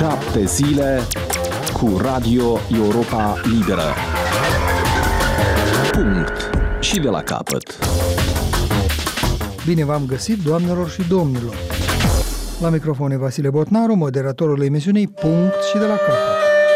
7 zile cu Radio Europa Liberă. Punct. Și de la capăt. Bine v-am găsit, doamnelor și domnilor! La microfon e Vasile Botnaru, moderatorul emisiunii Punct și de la capăt.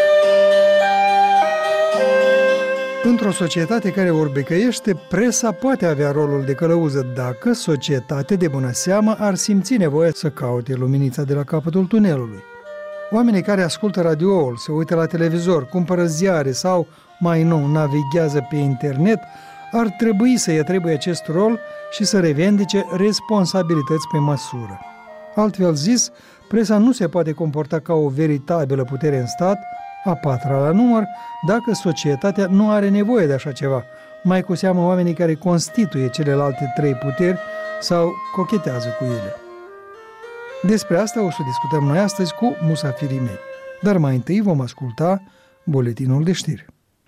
Într-o societate care orbecăiește, presa poate avea rolul de călăuză dacă societatea de bună seamă ar simți nevoie să caute luminița de la capătul tunelului. Oamenii care ascultă radioul, se uită la televizor, cumpără ziare sau, mai nou, navighează pe internet, ar trebui să-i atribuie acest rol și să revendice responsabilități pe măsură. Altfel zis, presa nu se poate comporta ca o veritabilă putere în stat, a patra la număr, dacă societatea nu are nevoie de așa ceva, mai cu seamă oamenii care constituie celelalte trei puteri sau cochetează cu ele. Despre asta o să discutăm noi astăzi cu musafirii mei. Dar mai întâi vom asculta buletinul de știri.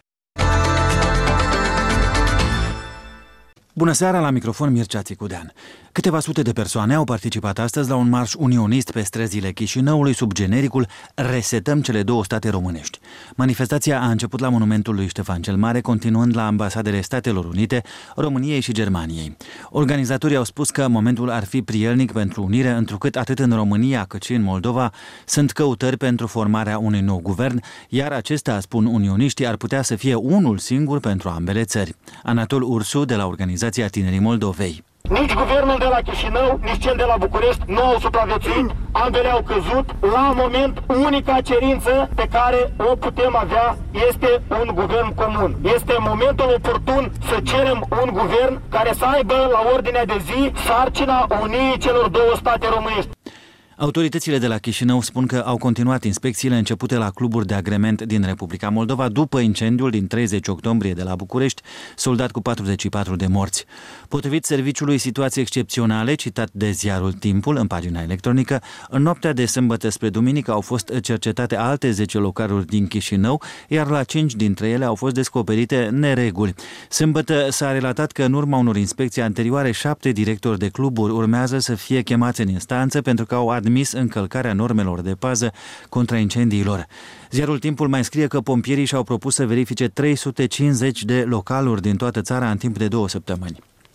Bună seara, la microfon Mircea Țicudean. Câteva sute de persoane au participat astăzi la un marș unionist pe străzile Chișinăului sub genericul Resetăm cele două state românești. Manifestația a început la monumentul lui Ștefan cel Mare, continuând la ambasadele Statelor Unite, României și Germaniei. Organizatorii au spus că momentul ar fi prielnic pentru unire, întrucât atât în România cât și în Moldova sunt căutări pentru formarea unui nou guvern, iar acesta, spun unioniștii, ar putea să fie unul singur pentru ambele țări. Anatol Ursu, de la Organizația Tinerii Moldovei. Nici guvernul de la Chișinău, nici cel de la București nu au supraviețuit, ambele au căzut. La moment, unica cerință pe care o putem avea este un guvern comun. Este momentul oportun să cerem un guvern care să aibă la ordinea de zi sarcina unirii celor două state românești. Autoritățile de la Chișinău spun că au continuat inspecțiile începute la cluburi de agrement din Republica Moldova după incendiul din 30 octombrie de la București, soldat cu 44 de morți. Potrivit serviciului situații excepționale, citat de ziarul Timpul în pagina electronică, în noaptea de sâmbătă spre duminică au fost cercetate alte 10 localuri din Chișinău, iar la 5 dintre ele au fost descoperite nereguli. Sâmbătă s-a relatat că în urma unor inspecții anterioare 7 directori de cluburi urmează să fie chemați în instanță pentru că au admis încălcarea normelor de pază contra incendiilor. Ziarul Timpul mai scrie că pompierii și-au propus să verifice 350 de localuri din toată țara în timp de 2 săptămâni.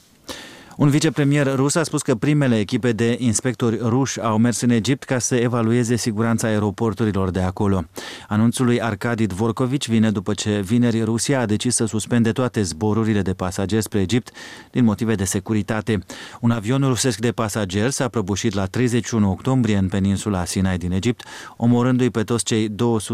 Un vicepremier rus a spus că primele echipe de inspectori ruși au mers în Egipt ca să evalueze siguranța aeroporturilor de acolo. Anunțul lui Arkadi Dvorkovic vine după ce vineri Rusia a decis să suspende toate zborurile de pasageri spre Egipt din motive de securitate. Un avion rusesc de pasageri s-a prăbușit la 31 octombrie în peninsula Sinai din Egipt, omorându-i pe toți cei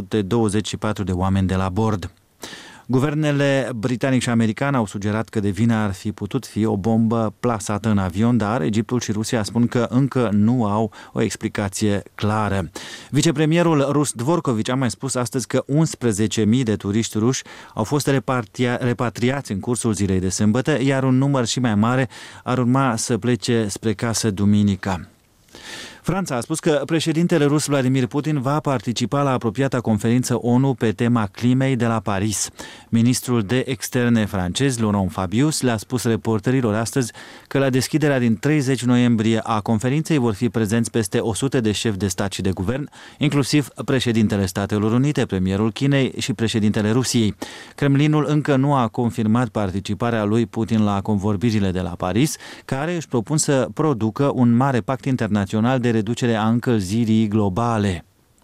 224 de oameni de la bord. Guvernele britanic și american au sugerat că de vină ar fi putut fi o bombă plasată în avion, dar Egiptul și Rusia spun că încă nu au o explicație clară. Vicepremierul rus Dvorkovic a mai spus astăzi că 11.000 de turiști ruși au fost repatriați în cursul zilei de sâmbătă, iar un număr și mai mare ar urma să plece spre casă duminica. Franța a spus că președintele rus Vladimir Putin va participa la apropiata conferință ONU pe tema climei de la Paris. Ministrul de externe francez, Laurent Fabius, le-a spus reporterilor astăzi că la deschiderea din 30 noiembrie a conferinței vor fi prezenți peste 100 de șefi de stat și de guvern, inclusiv președintele Statelor Unite, premierul Chinei și președintele Rusiei. Kremlinul încă nu a confirmat participarea lui Putin la convorbirile de la Paris, care își propun să producă un mare pact internațional de reducere a încălzirii globale.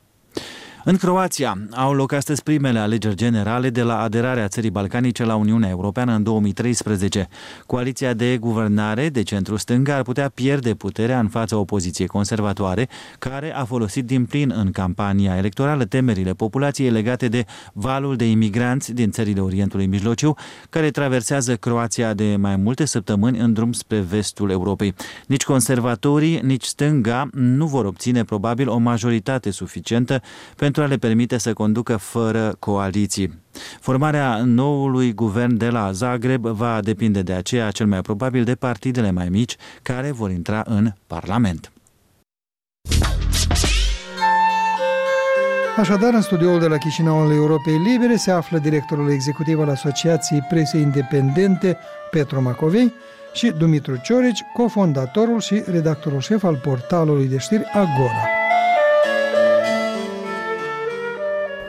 În Croația au loc astăzi primele alegeri generale de la aderarea țării balcanice la Uniunea Europeană în 2013. Coaliția de guvernare de centru-stânga ar putea pierde puterea în fața opoziției conservatoare, care a folosit din plin în campania electorală temerile populației legate de valul de imigranți din țările Orientului Mijlociu, care traversează Croația de mai multe săptămâni în drum spre vestul Europei. Nici conservatorii, nici stânga nu vor obține probabil o majoritate suficientă pentru a le permite să conducă fără coaliții. Formarea noului guvern de la Zagreb va depinde de aceea cel mai probabil de partidele mai mici care vor intra în Parlament. Așadar, în studioul de la Chișinău al Europei Libere se află directorul executiv al Asociației Presei Independente, Petru Macovei, și Dumitru Ciorici, cofondatorul și redactorul șef al portalului de știri Agora.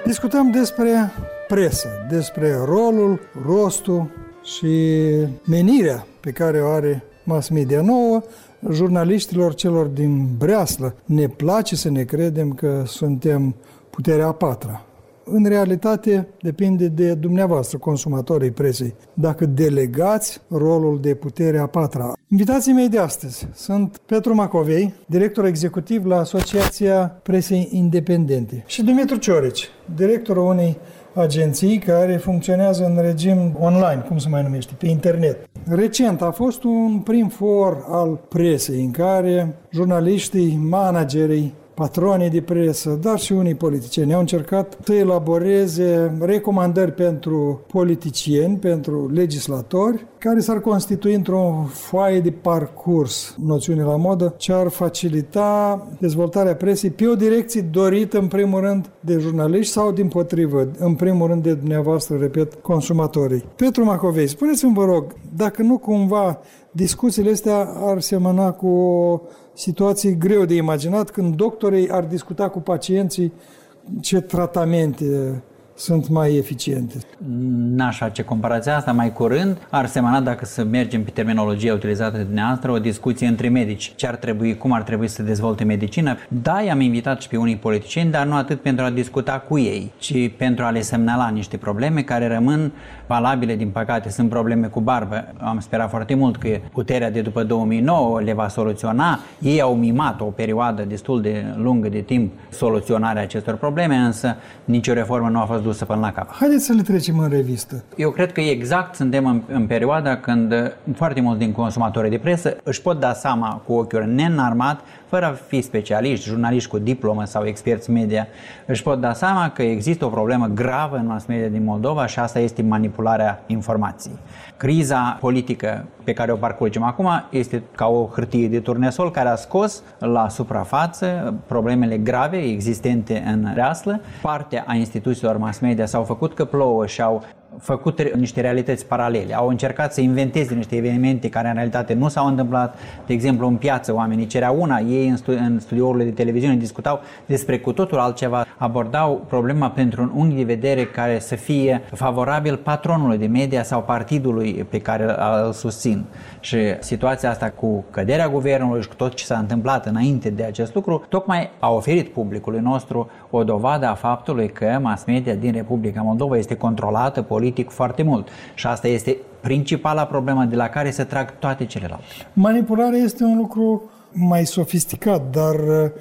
Discutăm despre presă, despre rolul, rostul și menirea pe care o are mass media nouă. Jurnaliștilor celor din breaslă ne place să ne credem că suntem puterea a patra. În realitate, depinde de dumneavoastră, consumatorii presei, dacă delegați rolul de putere a patra. Invitații mei de astăzi sunt Petru Macovei, director executiv la Asociația Presei Independente, și Dumitru Ciorici, directorul unei agenții care funcționează în regim online, cum se mai numește, pe internet. Recent a fost un prim for al presei în care jurnaliștii, managerii, patronii de presă, dar și unii politicieni au încercat să elaboreze recomandări pentru politicieni, pentru legislatori, care s-ar constitui într-o foaie de parcurs, noțiune la modă, ce ar facilita dezvoltarea presei pe o direcție dorită, în primul rând, de jurnaliști sau, dimpotrivă, în primul rând, de dumneavoastră, repet, consumatorii. Petru Macovei, spuneți-mi, vă rog, dacă nu cumva discuțiile astea ar semăna cu o situație greu de imaginat, când doctorii ar discuta cu pacienții ce tratamente sunt mai eficiente. N-aș face comparația asta. Mai curând ar semăna, dacă să mergem pe terminologia utilizată de dumneavoastră, o discuție între medici. Ce ar trebui, cum ar trebui să dezvolte medicina? Da, i-am invitat și pe unii politicieni, dar nu atât pentru a discuta cu ei, ci pentru a le semnala niște probleme care rămân valabile, din păcate. Sunt probleme cu barbă. Am sperat foarte mult că puterea de după 2009 le va soluționa. Ei au mimat o perioadă destul de lungă de timp soluționarea acestor probleme, însă nicio reformă nu a fost dusă până la cap. Haideți să le trecem în revistă. Eu cred că exact suntem în perioada când foarte mulți din consumatorii de presă își pot da seama cu ochiul neînarmat, fără a fi specialiști, jurnaliști cu diplomă sau experți media, își pot da seama că există o problemă gravă în mass media din Moldova și asta este manipularea informației. Criza politică pe care o parcurgem acum este ca o hârtie de turnesol care a scos la suprafață problemele grave existente în breaslă. Partea a instituțiilor mass media s-au făcut că plouă și au făcut niște realități paralele. Au încercat să inventeze niște evenimente care în realitate nu s-au întâmplat. De exemplu, în piață oamenii cereau una, ei în studiourile de televiziune discutau despre cu totul altceva, abordau problema pentru un unghi de vedere care să fie favorabil patronului de media sau partidului pe care îl susțin. Și situația asta cu căderea guvernului și cu tot ce s-a întâmplat înainte de acest lucru, tocmai a oferit publicului nostru o dovadă a faptului că mass media din Republica Moldova este controlată politic foarte mult. Și asta este principala problemă de la care se trag toate celelalte. Manipularea este un lucru mai sofisticat, dar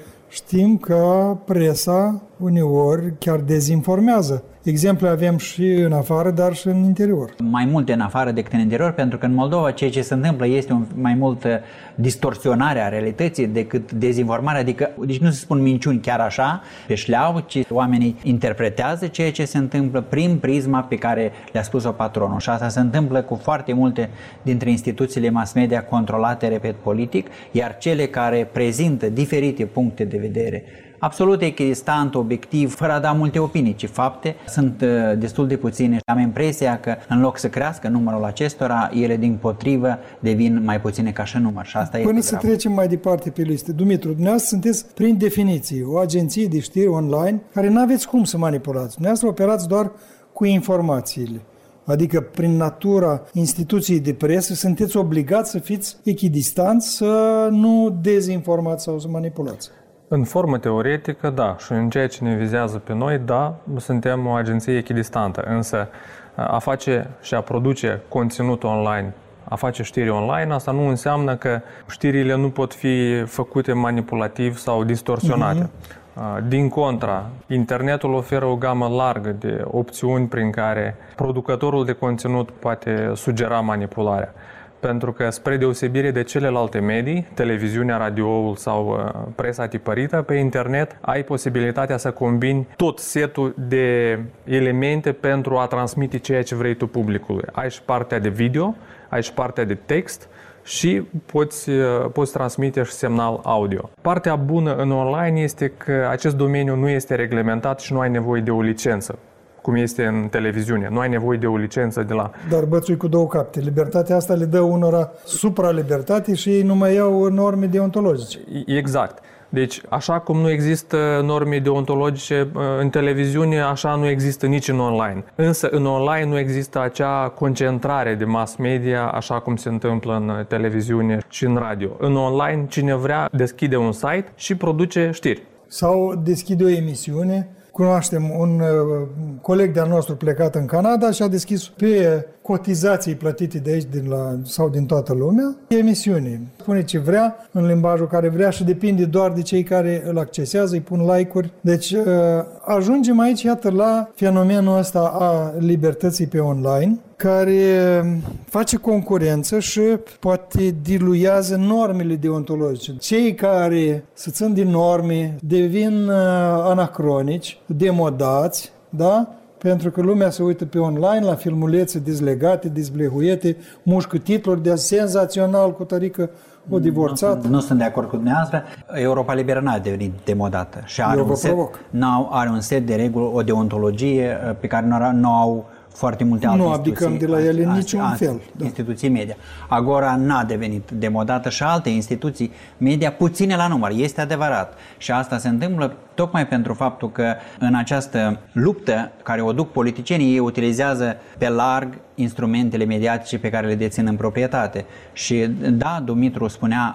știm că presa uneori chiar dezinformează. Exemple avem și în afară, dar și în interior. Mai multe în afară decât în interior, pentru că în Moldova ceea ce se întâmplă este mai multă distorsionare a realității decât dezinformarea, adică, deci nu se spun minciuni chiar așa, pe șleau, ci oamenii interpretează ceea ce se întâmplă prin prisma pe care le-a spus-o patronul. Și asta se întâmplă cu foarte multe dintre instituțiile mass media controlate, repet, politic, iar cele care prezintă diferite puncte de vedere absolut echidistant, obiectiv, fără a da multe opinii, ci fapte, sunt destul de puține. Am impresia că în loc să crească numărul acestora, ele dimpotrivă devin mai puține ca și număr. Și asta Până să trecem mai departe pe listă, Dumitru, dumneavoastră sunteți prin definiție o agenție de știri online care nu aveți cum să manipulați. Dumneavoastră operați doar cu informațiile. Adică, prin natura instituției de presă, sunteți obligați să fiți echidistanți, să nu dezinformați sau să manipulați. În formă teoretică, da, și în ceea ce ne vizează pe noi, da, suntem o agenție echidistantă, însă a face și a produce conținut online, a face știri online, asta nu înseamnă că știrile nu pot fi făcute manipulativ sau distorsionate. Din contra, internetul oferă o gamă largă de opțiuni prin care producătorul de conținut poate sugera manipularea. Pentru că, spre deosebire de celelalte medii, televiziunea, radioul sau presa tipărită, pe internet ai posibilitatea să combini tot setul de elemente pentru a transmite ceea ce vrei tu publicului. Ai și partea de video, ai și partea de text și poți transmite și semnal audio. Partea bună în online este că acest domeniu nu este reglementat și nu ai nevoie de o licență, cum este în televiziune. Nu ai nevoie de o licență de la... Dar bățui cu două capete. Libertatea asta le dă unora supra-libertate și ei nu mai iau norme deontologice. Exact. Deci, așa cum nu există norme deontologice în televiziune, așa nu există nici în online. Însă, în online nu există acea concentrare de mass media, așa cum se întâmplă în televiziune și în radio. În online, cine vrea deschide un site și produce știri. Sau deschide o emisiune. Cunoaștem un coleg de-al nostru plecat în Canada și a deschis pe cotizații plătite de aici sau din toată lumea emisiune. Spune ce vrea, în limbajul care vrea și depinde doar de cei care îl accesează, îi pun like-uri. Deci ajungem aici, iată, la fenomenul ăsta a libertății pe online, care face concurență și poate diluează normele deontologice. Cei care se țin din norme devin anacronici, demodați, da? Pentru că lumea se uită pe online la filmulețe dezlegate, dezblehuiete, mușcă titluri de senzațional cu tărică o divorțată. Nu sunt de acord cu dumneavoastră. Europa Liberă n-a devenit demodată și are un set de reguli, o deontologie pe care nu au foarte multe alte instituții. Nu abdicăm de la ele în niciun fel. Instituții media. Agora n-a devenit demodată și alte instituții media, puține la număr, este adevărat. Și asta se întâmplă tocmai pentru faptul că în această luptă care o duc politicienii, ei utilizează pe larg instrumentele mediatice pe care le dețin în proprietate. Și da, Dumitru spunea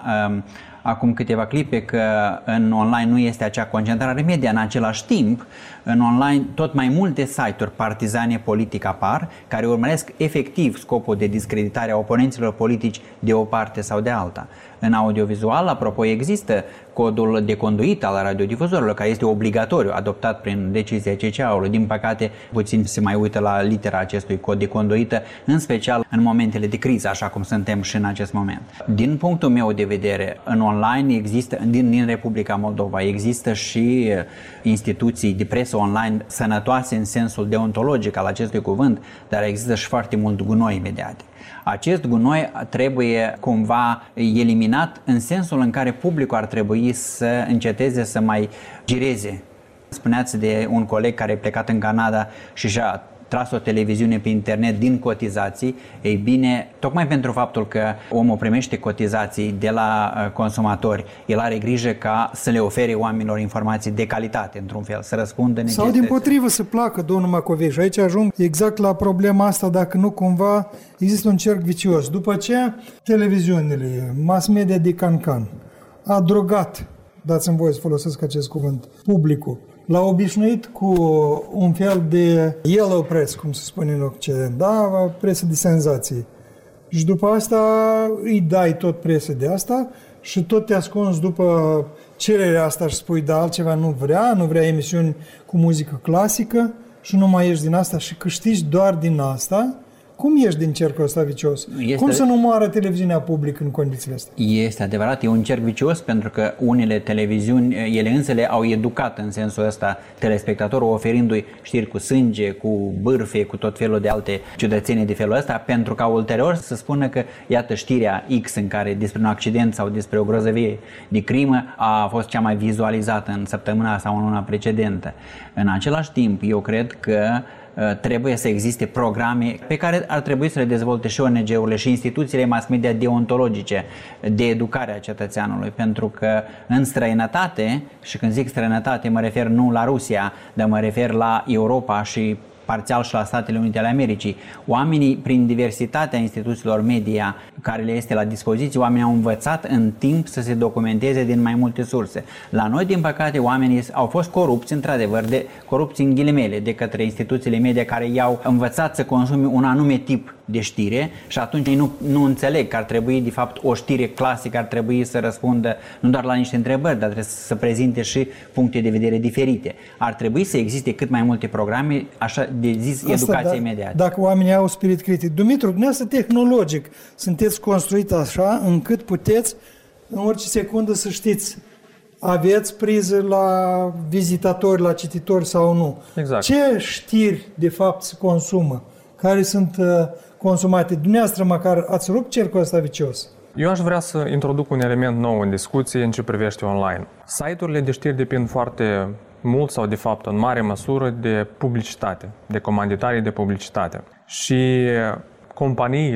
acum câteva clipe că în online nu este acea concentrare media. În același timp, în online tot mai multe site-uri partizane politic apar, care urmăresc efectiv scopul de discreditare a oponenților politici de o parte sau de alta. În audiovizual, apropo, există codul de conduită al radiodifuzorilor, care este obligatoriu, adoptat prin decizia CCA-ului. Din păcate, puțin se mai uită la litera acestui cod de conduită, în special în momentele de criză, așa cum suntem și în acest moment. Din punctul meu de vedere, în online există, din Republica Moldova, există și instituții de presă online sănătoase în sensul deontologic al acestui cuvânt, dar există și foarte mult gunoi mediatic. Acest gunoi trebuie cumva eliminat în sensul în care publicul ar trebui să înceteze să mai gireze. Spuneați de un coleg care a plecat în Canada și și-a tras o televiziune pe internet din cotizații. Ei bine, tocmai pentru faptul că omul primește cotizații de la consumatori, el are grijă ca să le ofere oamenilor informații de calitate, într-un fel, să răspundă necesității. Sau dimpotrivă să placă, domnul Macovei. Și aici ajung exact la problema asta, dacă nu cumva există un cerc vicios. După aceea, televiziunile, mass media de cancan, a drogat, dați-mi voie să folosesc acest cuvânt, publicul. L-a obișnuit cu un fel de yellow press, cum se spune în Occident, da? Presă de senzații. Și după asta îi dai tot presă de asta și tot te ascunzi după cererea asta și spui, da, altceva nu vrea emisiuni cu muzică clasică și nu mai ieși din asta și câștigi doar din asta. Cum ieși din cercul ăsta vicios? Cum să nu moară televiziunea publică în condițiile astea? Este adevărat, e un cerc vicios pentru că unele televiziuni, ele însele au educat în sensul ăsta telespectatorul, oferindu-i știri cu sânge, cu bârfe, cu tot felul de alte ciudățenii de felul ăsta, pentru ca ulterior să spună că, iată, știrea X în care despre un accident sau despre o grozăvie de crimă a fost cea mai vizualizată în săptămâna sau în luna precedentă. În același timp, eu cred că trebuie să existe programe pe care ar trebui să le dezvolte și ONG-urile și instituțiile mass media deontologice de educare a cetățeanului, pentru că în străinătate, și când zic străinătate mă refer nu la Rusia, dar mă refer la Europa și parțial și la Statele Unite ale Americii, oamenii, prin diversitatea instituțiilor media care le este la dispoziție, oamenii au învățat în timp să se documenteze din mai multe surse. La noi, din păcate, oamenii au fost corupți, într-adevăr, corupți în ghilimele, de către instituțiile media care i-au învățat să consume un anume tip de știre și atunci ei nu înțeleg că ar trebui, de fapt, o știre clasică ar trebui să răspundă nu doar la niște întrebări, dar trebuie să prezinte și puncte de vedere diferite. Ar trebui să existe cât mai multe programe, așa de zis, educație mediatică. Dacă oamenii au spirit critic. Dumitru, dumneavoastră tehnologic sunteți construit așa încât puteți în orice secundă să știți aveți priză la vizitatori, la cititori sau nu. Exact. Ce știri de fapt se consumă? Care sunt consumate? Dumneavoastră măcar ați rupt cercul ăsta vicios? Eu aș vrea să introduc un element nou în discuție în ce privește online. Site-urile de știri depind foarte mult sau de fapt în mare măsură de publicitate, de comanditarii de publicitate. Și companiile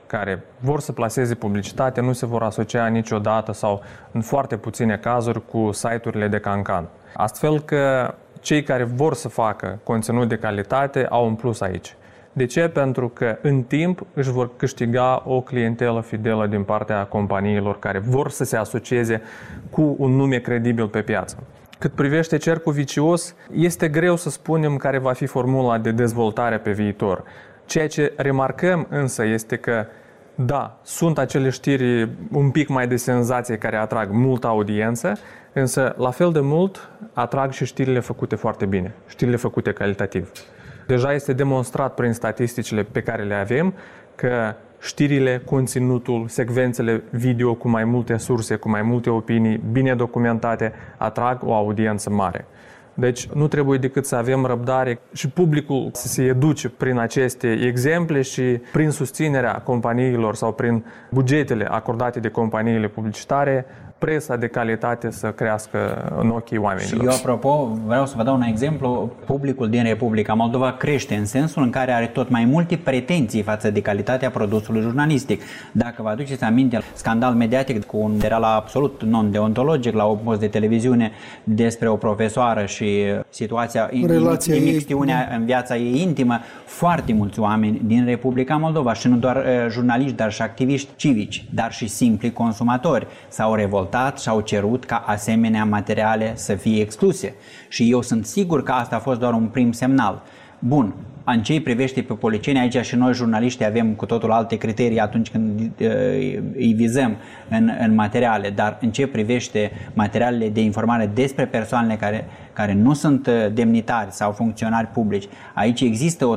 care vor să plaseze publicitate nu se vor asocia niciodată sau în foarte puține cazuri cu site-urile de cancan. Astfel că cei care vor să facă conținut de calitate au un plus aici. De ce? Pentru că în timp își vor câștiga o clientelă fidelă din partea companiilor care vor să se asocieze cu un nume credibil pe piață. Cât privește cercul vicios, este greu să spunem care va fi formula de dezvoltare pe viitor. Ceea ce remarcăm însă este că, da, sunt acele știri un pic mai de senzație care atrag multă audiență, însă la fel de mult atrag și știrile făcute foarte bine, știrile făcute calitativ. Deja este demonstrat prin statisticile pe care le avem că știrile, conținutul, secvențele video cu mai multe surse, cu mai multe opinii, bine documentate, atrag o audiență mare. Deci nu trebuie decât să avem răbdare și publicul să se educe prin aceste exemple și prin susținerea companiilor sau prin bugetele acordate de companiile publicitare, presa de calitate să crească în ochii oamenilor. Și eu, apropo, vreau să vă dau un exemplu. Publicul din Republica Moldova crește în sensul în care are tot mai multe pretenții față de calitatea produsului jurnalistic. Dacă vă aduceți aminte, scandal mediatic cu un material absolut non-deontologic la un post de televiziune despre o profesoară și situația, imixtiunea în viața ei intimă, foarte mulți oameni din Republica Moldova și nu doar jurnaliști, dar și activiști civici, dar și simpli consumatori s-au revoltat și au cerut ca asemenea materiale să fie excluse. Și eu sunt sigur că asta a fost doar un prim semnal. Bun, în ce îi privește pe policieni, aici și noi jurnaliștii avem cu totul alte criterii atunci când îi vizăm în materiale, dar în ce privește materialele de informare despre persoanele care nu sunt demnitari sau funcționari publici, aici există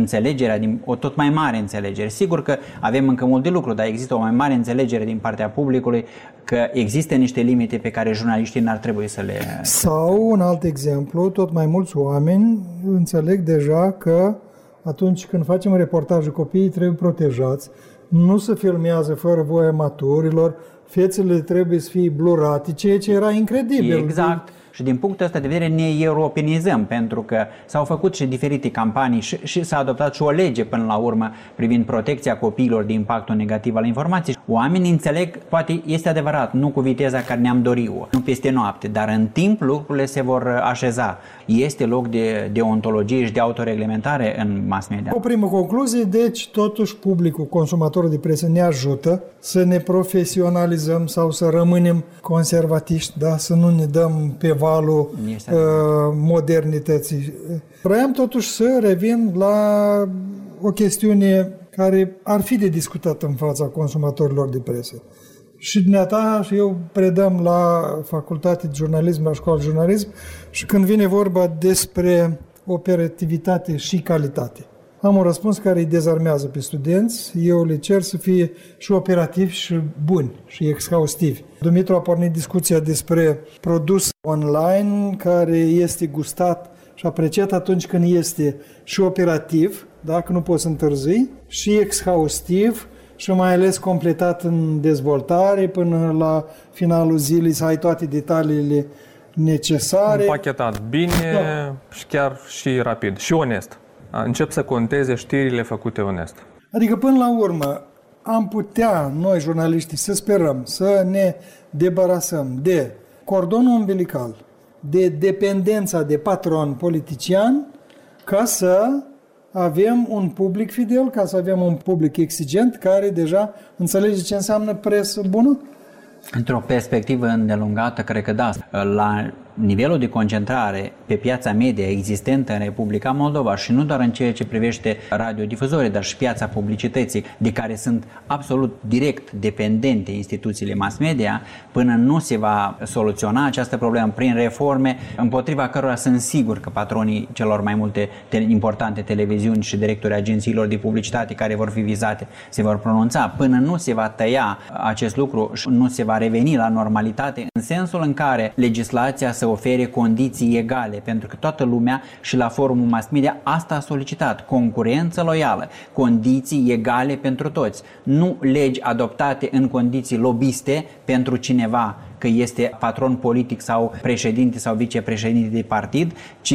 o tot mai mare înțelegere. Sigur că avem încă mult de lucru, dar există o mai mare înțelegere din partea publicului că există niște limite pe care jurnaliștii n-ar trebui să le... Sau, un alt exemplu, tot mai mulți oameni înțeleg deja că atunci când facem reportaje, copiii trebuie protejați, nu se filmează fără voia maturilor, fețele trebuie să fie blurate, ceea ce era incredibil. Exact. Și din punctul ăsta de vedere ne europenizăm, pentru că s-au făcut și diferite campanii și s-a adoptat și o lege până la urmă privind protecția copiilor de impactul negativ al informației. Oamenii înțeleg, poate este adevărat, nu cu viteza care ne-am dorit-o, nu peste noapte, dar în timp lucrurile se vor așeza. Este loc de deontologie și de autoreglementare în mass media. O primă concluzie, deci totuși publicul, consumatorul de presă ne ajută să ne profesionalizăm sau să rămânem conservatiști, da? Să nu ne dăm pe valul modernității. Vreau totuși să revin la o chestiune care ar fi de discutat în fața consumatorilor de presă. Și dumneata și eu predăm la Facultate de Jurnalism, la Școala de Jurnalism, și când vine vorba despre operativitate și calitate. Am un răspuns care îi dezarmează pe studenți. Eu le cer să fie și operativi și buni și exhaustivi. Dumitru a pornit discuția despre produs online care este gustat și apreciat atunci când este și operativ, dacă nu poți întârzi, și exhaustiv și mai ales completat în dezvoltare până la finalul zilei să ai toate detaliile necesare. Împachetat bine, da. Și chiar și rapid și onest. Încep să conteze știrile făcute onest. Adică până la urmă am putea noi jurnaliștii să sperăm să ne debarasăm de cordonul umbilical, de dependența de patron politician, ca să avem un public fidel, ca să avem un public exigent care deja înțelege ce înseamnă presă bună? Într-o perspectivă îndelungată, cred că da. La nivelul de concentrare pe piața media existentă în Republica Moldova și nu doar în ceea ce privește radiodifuzorii, dar și piața publicității, de care sunt absolut direct dependente instituțiile mass media, până nu se va soluționa această problemă prin reforme, împotriva cărora sunt sigur că patronii celor mai multe importante televiziuni și directorii agențiilor de publicitate care vor fi vizate se vor pronunța. Până nu se va tăia acest lucru și nu se va reveni la normalitate, în sensul în care legislația să ofere condiții egale, pentru că toată lumea și la forumul mass media asta a solicitat, concurență loială, condiții egale pentru toți, nu legi adoptate în condiții lobiste pentru cineva că este patron politic sau președinte sau vicepreședinte de partid, ci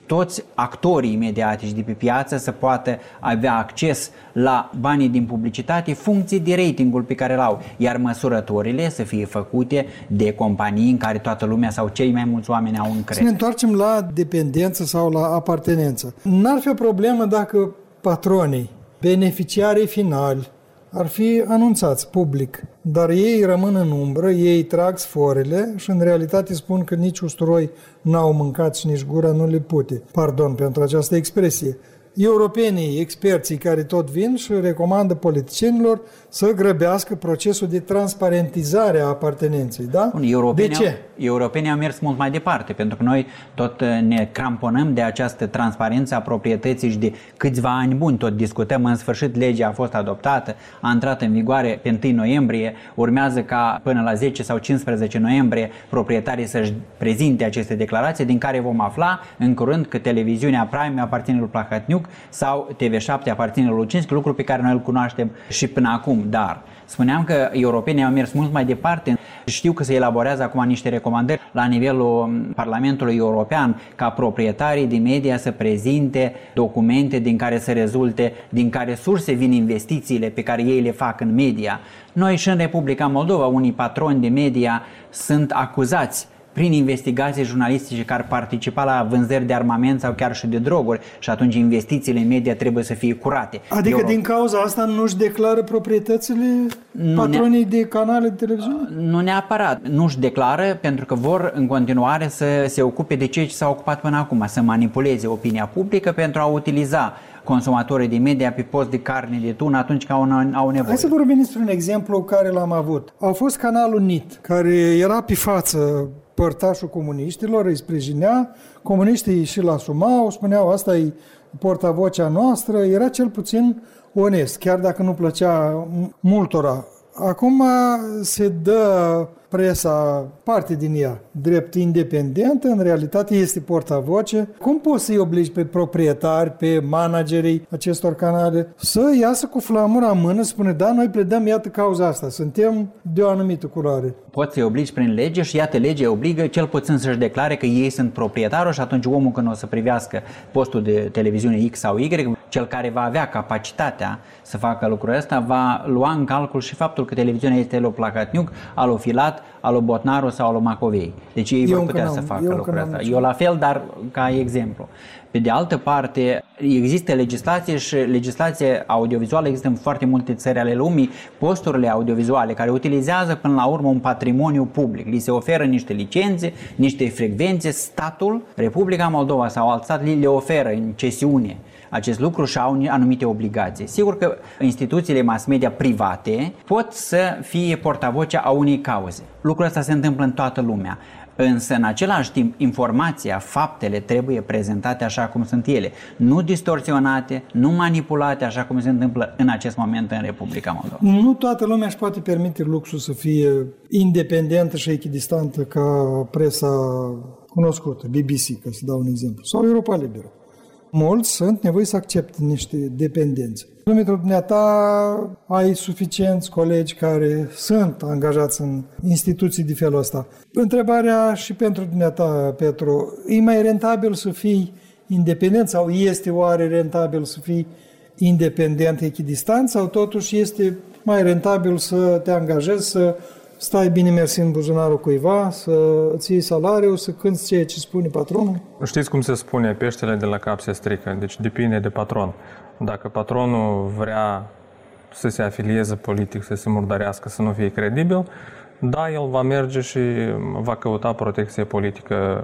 toți actorii mediatici de pe piață să poată avea acces la banii din publicitate, funcție de ratingul pe care îl au, iar măsurătorile să fie făcute de companii în care toată lumea sau cei mai mulți oameni au încredere. Să ne întoarcem la dependență sau la apartenență. N-ar fi o problemă dacă patronii, beneficiarii finali, ar fi anunțați public, dar ei rămân în umbră, ei trag sforele și în realitate spun că nici usturoi n-au mâncat și nici gura nu le pute. Pardon pentru această expresie. Europenii, experții care tot vin și recomandă politicienilor să grăbească procesul de transparentizare a apartenenței, da? De ce? Europenii au mers mult mai departe, pentru că noi tot ne cramponăm de această transparență a proprietății și de câțiva ani buni. Tot discutăm, în sfârșit legea a fost adoptată, a intrat în vigoare pe 1 noiembrie, urmează ca până la 10 sau 15 noiembrie proprietarii să-și prezinte aceste declarații, din care vom afla în curând că televiziunea Prime aparține lui Plahotniuc sau TV7 aparține lui Lucinski, lucru pe care noi îl cunoaștem și până acum. Dar spuneam că europenii au mers mult mai departe. Știu că se elaborează acum niște recomandări la nivelul Parlamentului European ca proprietarii de media să prezinte documente din care să rezulte, din care surse vin investițiile pe care ei le fac în media. Noi și în Republica Moldova, unii patroni de media sunt acuzați prin investigații jurnalistice care participa la vânzări de armament sau chiar și de droguri și atunci investițiile în media trebuie să fie curate. Adică din cauza asta nu-și declară proprietățile patronii de canale de televiziune? Nu neapărat. Nu-și declară pentru că vor în continuare să se ocupe de ceea ce s-a ocupat până acum, să manipuleze opinia publică pentru a utiliza consumatorii de media pe post de carne de tun atunci când au nevoie. Hai să vorbim despre un exemplu care l-am avut. A fost canalul NIT, care era pe față părtașul comuniștilor, îi sprijinea, comuniștii și-l asumau, spuneau asta e portavocea noastră, era cel puțin onest, chiar dacă nu plăcea multora. Acum se dă presa, parte din ea, drept independentă, în realitate este portavoce. Cum poți să-i obligi pe proprietari, pe managerii acestor canale să iasă cu flamura în mână, spune, da, noi pledăm, iată cauza asta, suntem de o anumită culoare. Poți să-i obligi prin lege și iată, legea obligă cel puțin să-și declare că ei sunt proprietarul și atunci omul când o să privească postul de televiziune X sau Y, cel care va avea capacitatea să facă lucrul ăsta, va lua în calcul și faptul că televiziunea este lui Plahotniuc, al lui Filat, al lui Botnaru sau al lui Macovei. Deci ei vor putea să facă lucrul ăsta. Eu la fel, dar ca exemplu. Pe de altă parte, există legislație și legislație audiovizuală există în foarte multe țări ale lumii, posturile audiovizuale care utilizează până la urmă un patrimoniu public. Li se oferă niște licențe, niște frecvențe, statul, Republica Moldova sau alt stat le oferă în cesiune acest lucru și au anumite obligații. Sigur că instituțiile mass media private pot să fie portavocea a unei cauze. Lucrul ăsta se întâmplă în toată lumea. Însă, în același timp, informația, faptele trebuie prezentate așa cum sunt ele, nu distorsionate, nu manipulate așa cum se întâmplă în acest moment în Republica Moldova. Nu toată lumea își poate permite luxul să fie independentă și echidistantă ca presa cunoscută, BBC, ca să dau un exemplu, sau Europa Liberă. Mulți sunt nevoiți să accepte niște dependențe. Pentru dumneata ai suficienți colegi care sunt angajați în instituții de felul ăsta. Întrebarea și pentru dumneata, Petru, e mai rentabil să fii independent sau este oare rentabil să fii independent, echidistant sau totuși este mai rentabil să te angajezi, să stai bine mersi în buzunarul cuiva, să îți iei salariul, să cânti ceea ce spune patronul? Știți cum se spune, peștele de la cap se strică, deci depinde de patron. Dacă patronul vrea să se afilieze politic, să se murdărească, să nu fie credibil, da, el va merge și va căuta protecție politică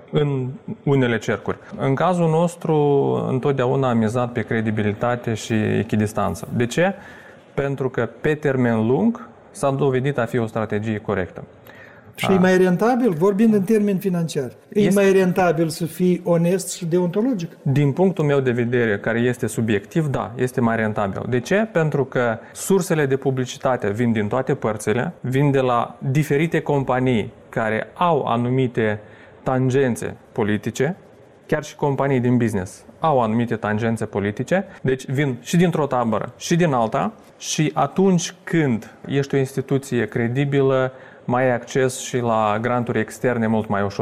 în unele cercuri. În cazul nostru, întotdeauna am mizat pe credibilitate și echidistanță. De ce? Pentru că pe termen lung s-a dovedit a fi o strategie corectă. Și e mai rentabil, vorbind în termeni financiari, e mai rentabil să fii onest și deontologic? Din punctul meu de vedere, care este subiectiv, da, este mai rentabil. De ce? Pentru că sursele de publicitate vin din toate părțile, vin de la diferite companii care au anumite tangențe politice, chiar și companii din business au anumite tangențe politice, deci vin și dintr-o tabără și din alta și atunci când ești o instituție credibilă, mai ai acces și la granturi externe mult mai ușor.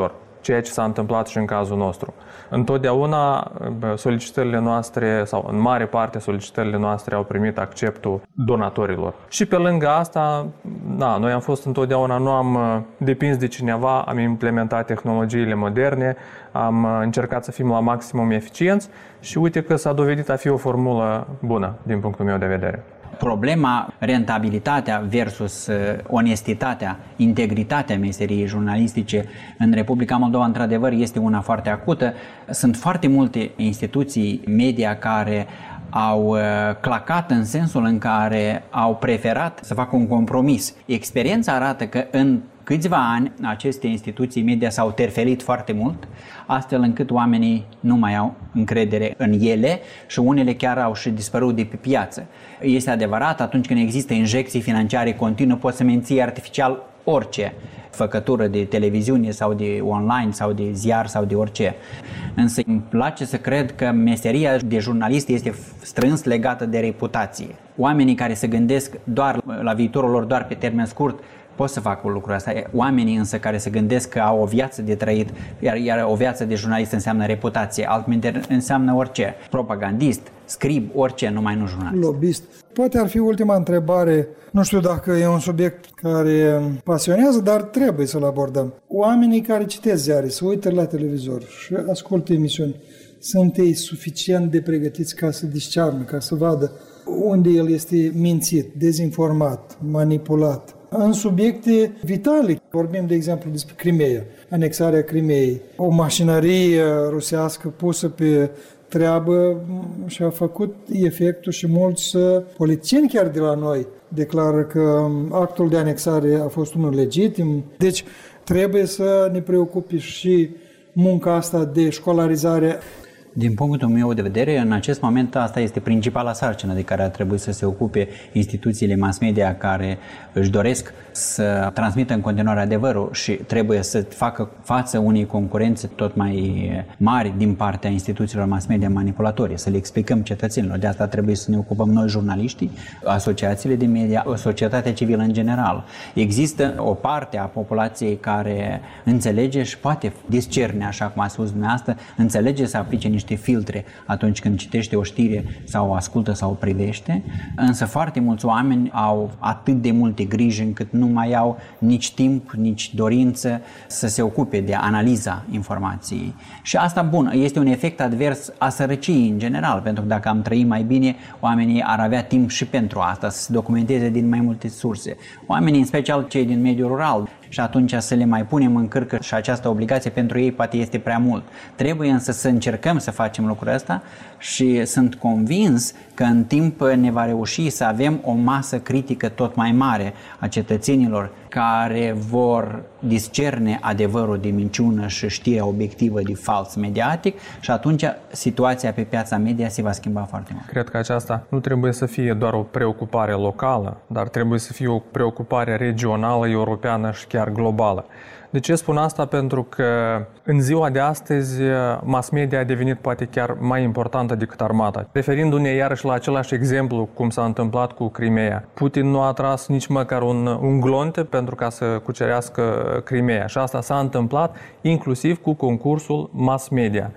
ceea ce s-a întâmplat și în cazul nostru. Întotdeauna solicitările noastre, sau în mare parte solicitările noastre, au primit acceptul donatorilor. Și pe lângă asta, noi am fost întotdeauna, nu am depins de cineva, am implementat tehnologiile moderne, am încercat să fim la maximum eficienți și uite că s-a dovedit a fi o formulă bună din punctul meu de vedere. Problema rentabilitatea versus onestitatea, integritatea meseriei jurnalistice în Republica Moldova, într-adevăr, este una foarte acută. Sunt foarte multe instituții media care au clacat în sensul în care au preferat să facă un compromis. Experiența arată că în câțiva ani aceste instituții media s-au terfelit foarte mult, astfel încât oamenii nu mai au încredere în ele și unele chiar au și dispărut de pe piață. Este adevărat, atunci când există injecții financiare continuu, poți să menții artificial orice făcătură de televiziune sau de online sau de ziar sau de orice. Însă îmi place să cred că meseria de jurnalist este strâns legată de reputație. Oamenii care se gândesc doar la viitorul lor, doar pe termen scurt, pot să facă lucrul ăsta. Oamenii însă care se gândesc că au o viață de trăit, iar o viață de jurnalist înseamnă reputație, altminte înseamnă orice. Propagandist, scrib, orice, numai nu jurnalist. Lobbyist. Poate ar fi ultima întrebare, nu știu dacă e un subiect care pasionează, dar trebuie să-l abordăm. Oamenii care citesc ziare, se uită la televizor și ascultă emisiuni, sunt ei suficient de pregătiți ca să discearnă, ca să vadă unde el este mințit, dezinformat, manipulat? În subiecte vitale, vorbim de exemplu despre Crimeea, anexarea Crimeei, o mașinărie rusească pusă pe treabă și a făcut efectul și mulți politicieni chiar de la noi declară că actul de anexare a fost unul legitim. Deci trebuie să ne preocupe și munca asta de școlarizare. Din punctul meu de vedere, în acest moment asta este principala sarcină de care ar trebui să se ocupe instituțiile mass media care își doresc să transmită în continuare adevărul și trebuie să facă față unei concurențe tot mai mari din partea instituțiilor mass media manipulatorii, să le explicăm cetățenilor. De asta trebuie să ne ocupăm noi, jurnaliștii, asociațiile de media, societatea civilă în general. Există o parte a populației care înțelege și poate discerne, așa cum a spus dumneavoastră, înțelege să aplice niște filtre atunci când citește o știre sau o ascultă sau o privește, însă foarte mulți oameni au atât de multe griji încât nu mai au nici timp, nici dorință să se ocupe de analiza informației. Și asta, bun, este un efect advers a sărăciei în general, pentru că dacă am trăit mai bine, oamenii ar avea timp și pentru asta, să se documenteze din mai multe surse. Oamenii, în special cei din mediul rural, și atunci să le mai punem în cârcă și această obligație pentru ei poate este prea mult. Trebuie însă să încercăm să facem lucrul ăsta și sunt convins că în timp ne va reuși să avem o masă critică tot mai mare a cetățenilor care vor discerne adevărul de minciună și știrea obiectivă de fals mediatic și atunci situația pe piața media se va schimba foarte mult. Cred că aceasta nu trebuie să fie doar o preocupare locală, dar trebuie să fie o preocupare regională, europeană și chiar globală. De ce spun asta? Pentru că în ziua de astăzi mass media a devenit poate chiar mai importantă decât armata. Referindu-ne iarăși la același exemplu cum s-a întâmplat cu Crimeea, Putin nu a tras nici măcar un glonte pentru ca să cucerească Crimeea și asta s-a întâmplat inclusiv cu concursul mass media.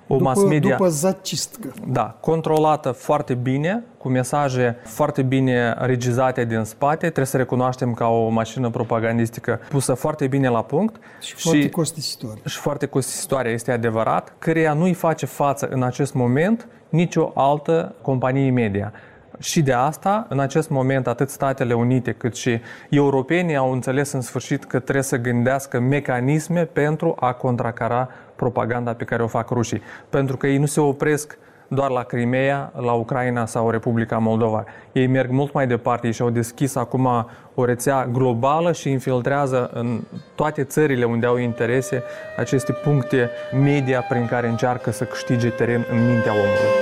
După zacistcă. Da, controlată foarte bine, cu mesaje foarte bine regizate din spate, trebuie să recunoaștem ca o mașină propagandistică pusă foarte bine la punct. Și foarte costisitoare. Și foarte costisitoare, este adevărat, căreia nu-i face față în acest moment nicio altă companie media. Și de asta, în acest moment, atât Statele Unite cât și europenii au înțeles în sfârșit că trebuie să gândească mecanisme pentru a contracara propaganda pe care o fac rușii. Pentru că ei nu se opresc doar la Crimeea, la Ucraina sau Republica Moldova. Ei merg mult mai departe, ei și-au deschis acum o rețea globală și infiltrează în toate țările unde au interese aceste puncte media prin care încearcă să câștige teren în mintea omului.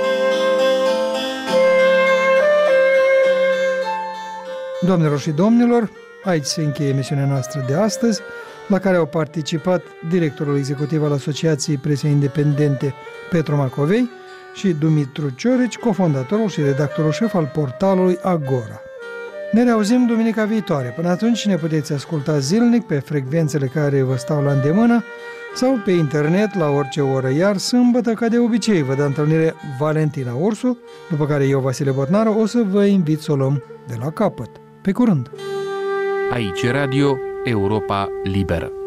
Doamnelor și domnilor, aici se încheie emisiunea noastră de astăzi, la care au participat directorul executiv al Asociației Presei Independente Petru Macovei și Dumitru Ciorici, cofondatorul și redactorul șef al portalului Agora. Ne reauzim duminica viitoare. Până atunci ne puteți asculta zilnic pe frecvențele care vă stau la îndemână sau pe internet la orice oră, iar sâmbătă, ca de obicei, vă dă întâlnire Valentina Ursu, după care eu, Vasile Botnaru, o să vă invit să o luăm de la capăt. Pe curând! Aici Radio Europa Liberă.